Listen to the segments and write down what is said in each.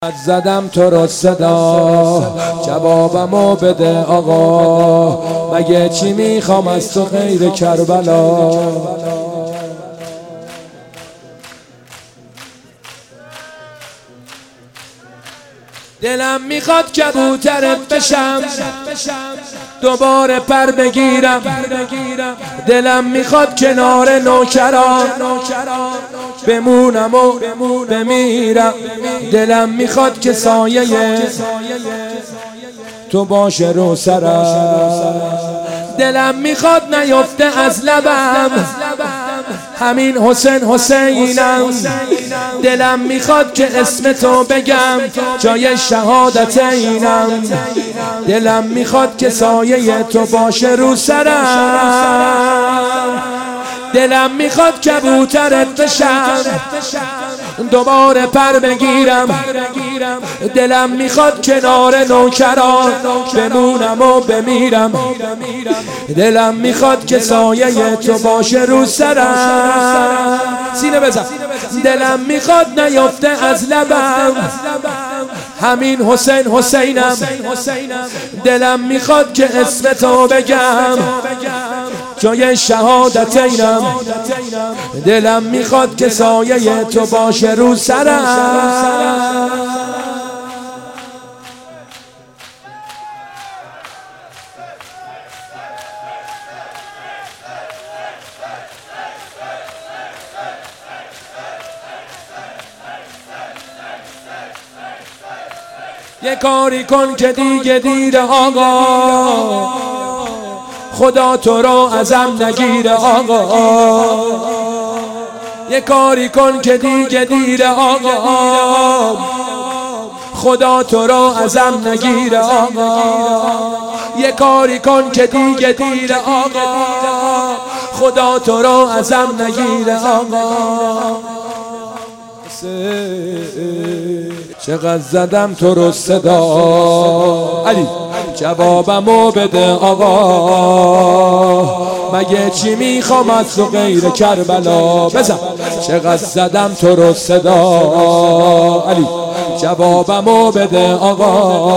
زدم تو رو صدا، جوابمو بده آقا، مگه چی میخوام از تو غیر کربلا؟ دلم میخواد کبوترت بشم، دوباره پر بگیرم. دلم میخواد کنار نوکران بمونم و بمیرم. دلم میخواد که سایه تو باشه رو سرم. دلم میخواد نیفته از لبم همین حسین حسینم. دلم میخواد که اسم تو بگم جای شهادت اینم. دلم میخواد که سایه تو باشه رو سرم. دلم میخواد کبوترت بشم، دوباره پر بگیرم. دلم میخواد کنار نوکران بمونم و بمیرم. دلم میخواد که سایه تو باشه رو سرم. سینه بزن. دلم میخواد نیفته از لبم همین حسین حسینم. دلم میخواد که اسم تو بگم جای شهادت اینم. دلم میخواد که سایه تو باشه رو سرم. یه کاری کن که دیگه دیر آقا، خدا تو رو ازم نگیره آقا. یه کاری کن که دیگه دیر آقا، خدا تو رو ازم نگیره آقا. یه کاری کن که دیگه دیر آقا، خدا تو رو ازم نگیره آقا. چقدر زدم تو رو صدا، علی جوابمو بده آقا، مگه چی میخوام از تو غیر کربلا؟ بزن. چقدر زدم تو رو صدا، علی جوابمو بده آقا،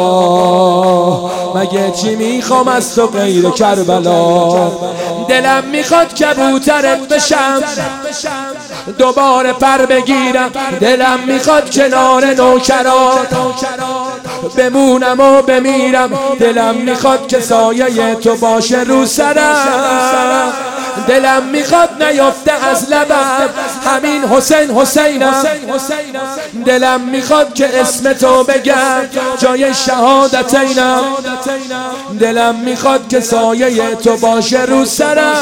مگه چی میخوام از تو غیر کربلا؟ دلم میخواد کبوترت بشم، دوباره پر بگیرم. دلم میخواد کنار نوکران بمونم و بمیرم. دلم میخواد که سایه تو باشه رو سرم. دلم میخواد نیفته از لبم همین حسین حسینم. دلم میخواد که اسم تو بگم جای شهادت اینم. دلم میخواد که سایه تو باشه رو سرم.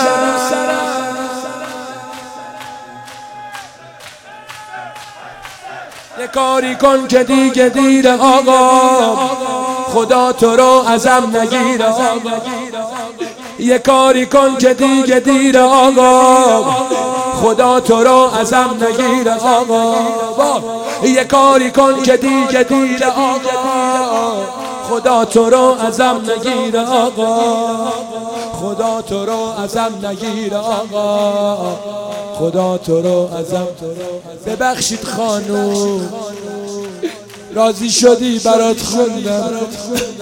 یه کاری کن که دیگه دیر آقا، خدا تو رو ازم نگیره آقا. یه کاری کن که دیگه دیر آقا، خدا تو رو ازم نگیره آقا. یه کاری کن که دیگه دیر آقا، خدا تو رو ازم نگیره آقا. خدا تو رو ازم نگیره آقا. خدا تو رو ازم. ببخشید خانوم، راضی شدی برات خوندم.